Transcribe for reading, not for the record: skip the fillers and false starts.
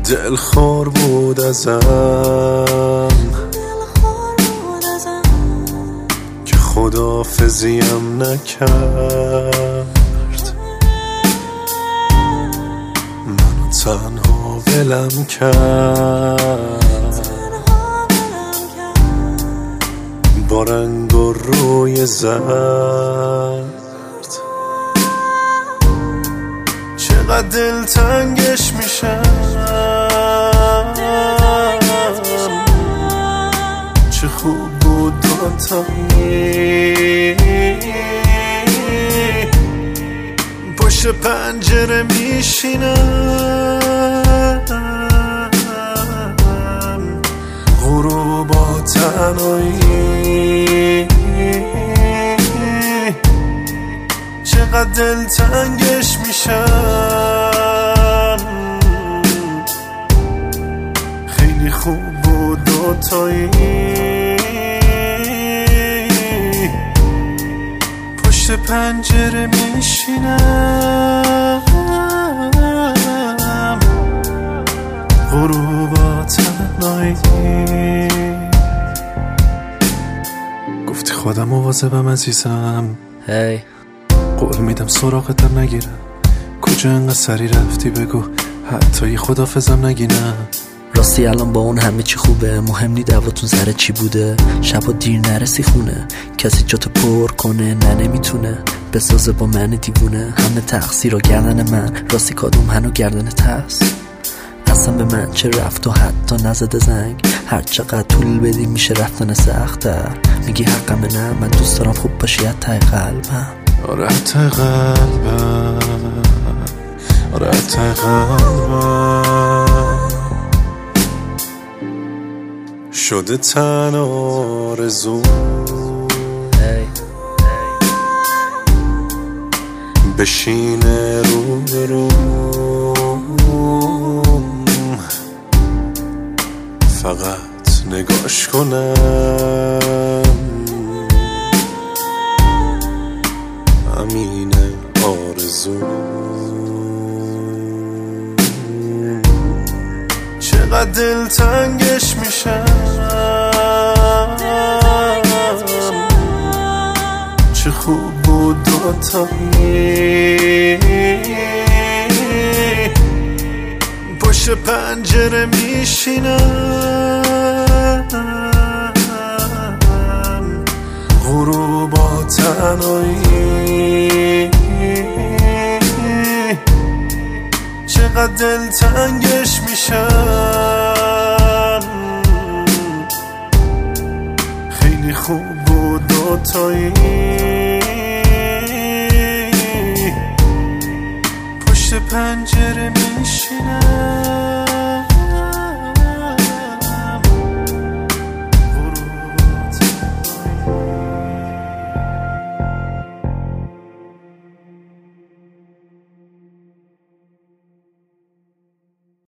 دلخور بود ازم که خداحافظیم نکرد، منو تنها ولم کرد با رنگ و روی زرد. چقدر دلتنگش میشم، چه خوب بود دوتایی پشت پنجره میشینم، غروب با تنهایی. چقدر دلتنگش میشم، خیلی خوب بود دوتایی پشت پنجره میشینم، غروب با تنهایی. گفتی خودم مواظبم عزیزم، هی قول میدم سراغتم نگیرم، کجا انقدر سری رفتی بگو حتی یه خداحافظم نگینم. راستی الان با اون همه چی خوبه، مهم نی دعواتون سر چی بوده، شبا دیر نرسی خونه، کسی جاتو پر کنه نه نمیتونه، بسازه با من دیوونه، همه تقصیر و گردن من، راستی کادوم هنو گردنت هست، اصلا به من چه رفت و حتی نزده زنگ، هر چقدر طول بدی میشه رفتن سخت‌تر، میگی حقمه نه من دوست دارم خوب باشی حتی قلبم. آره حتی قلبم، آره حتی قلبم شده تن آرزو، بشینه رو فقط نگاش کنم، همین آرزو. چقدر دلتنگش میشم، چه خوب بود دوتایی پشت پنجره میشینم، غروب با تنهایی. چقدر دلتنگش میشم، خیلی خوب بود دوتایی پشت پنجره میشینم.